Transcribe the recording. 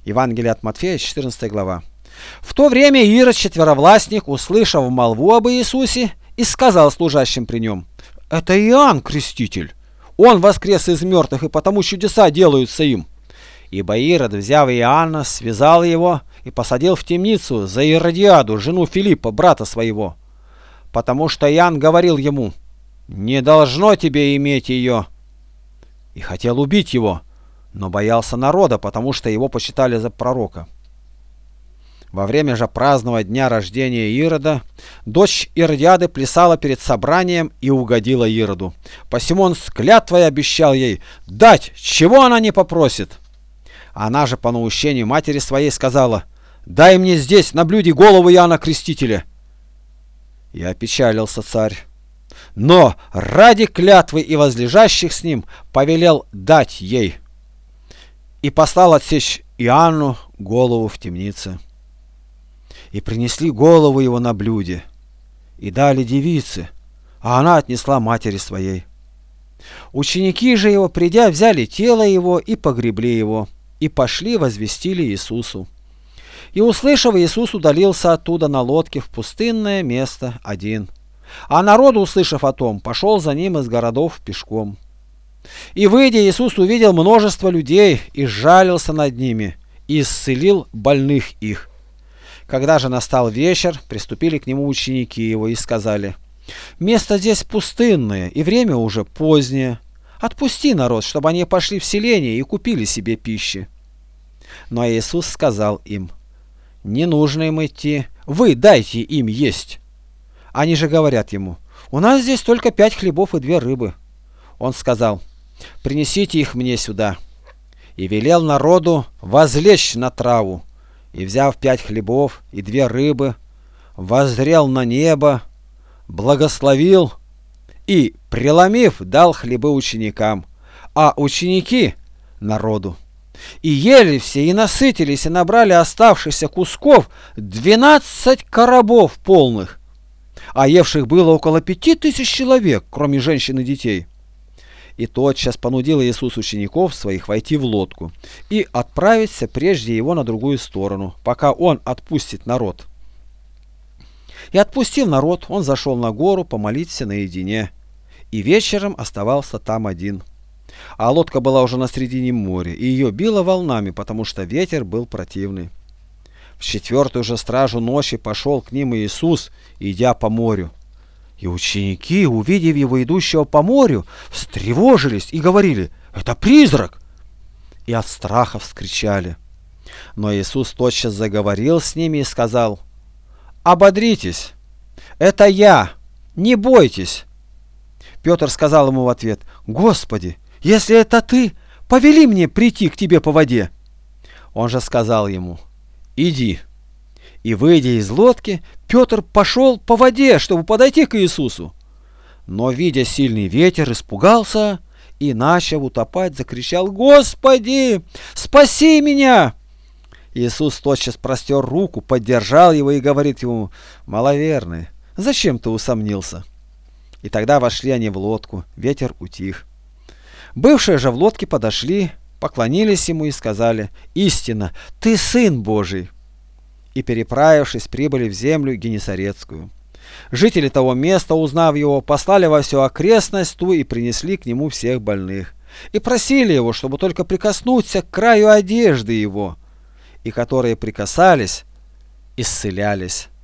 Евангелие от Матфея, 14 глава. В то время Ирод Четверовластник, услышав молву об Иисусе, и сказал служащим при нем: «Это Иоанн Креститель. Он воскрес из мертвых, и потому чудеса делаются им». Ибо Ирод, взяв Иоанна, связал его и посадил в темницу за Иродиаду, жену Филиппа, брата своего. Потому что Иоанн говорил ему: «Не должно тебе иметь ее». И хотел убить его, но боялся народа, потому что его почитали за пророка. Во время же праздного дня рождения Ирода дочь Иродиады плясала перед собранием и угодила Ироду. Посему он с клятвой обещал ей дать, чего она не попросит. Она же по наущению матери своей сказала: «Дай мне здесь на блюде голову Иоанна Крестителя». И опечалился царь, но ради клятвы и возлежащих с ним повелел дать ей. И послал отсечь Иоанну голову в темнице. И принесли голову его на блюде, и дали девице, а она отнесла матери своей. Ученики же его, придя, взяли тело его и погребли его, и пошли возвестили Иисусу. И, услышав, Иисус удалился оттуда на лодке в пустынное место один. А народ, услышав о том, пошел за ним из городов пешком. И, выйдя, Иисус увидел множество людей и сжалился над ними, и исцелил больных их. Когда же настал вечер, приступили к нему ученики его и сказали: «Место здесь пустынное, и время уже позднее. Отпусти народ, чтобы они пошли в селение и купили себе пищи». Но Иисус сказал им: «Не нужно им идти, вы дайте им есть». Они же говорят ему: «У нас здесь только 5 хлебов и 2 рыбы». Он сказал: «Принесите их мне сюда». И велел народу возлечь на траву. И, взяв 5 хлебов и 2 рыбы, воззрел на небо, благословил и, преломив, дал хлебы ученикам, а ученики — народу. И ели все, и насытились, и набрали оставшихся кусков 12 коробов полных, а евших было около 5000 человек, кроме женщин и детей. И тотчас понудил Иисус учеников своих войти в лодку и отправиться прежде его на другую сторону, пока он отпустит народ. И, отпустив народ, он зашел на гору помолиться наедине, и вечером оставался там один. А лодка была уже на середине моря, и ее било волнами, потому что ветер был противный. В 4-ю же стражу ночи пошел к ним Иисус, идя по морю. И ученики, увидев его идущего по морю, встревожились и говорили: «Это призрак!» И от страха вскричали. Но Иисус тотчас заговорил с ними и сказал: «Ободритесь, это я, не бойтесь». Петр сказал ему в ответ: «Господи, если это ты, повели мне прийти к тебе по воде». Он же сказал ему: «Иди». И, выйдя из лодки, Петр пошел по воде, чтобы подойти к Иисусу. Но, видя сильный ветер, испугался и, начав утопать, закричал: «Господи, спаси меня!» Иисус тотчас простер руку, поддержал его и говорит ему: «Маловерный, зачем ты усомнился?» И тогда вошли они в лодку, ветер утих. Бывшие же в лодке подошли, поклонились ему и сказали: «Истинно, ты Сын Божий». И, переправившись, прибыли в землю Генесарецкую. Жители того места, узнав его, послали во всю окрестность ту и принесли к нему всех больных. И просили его, чтобы только прикоснуться к краю одежды его. И которые прикасались, исцелялись.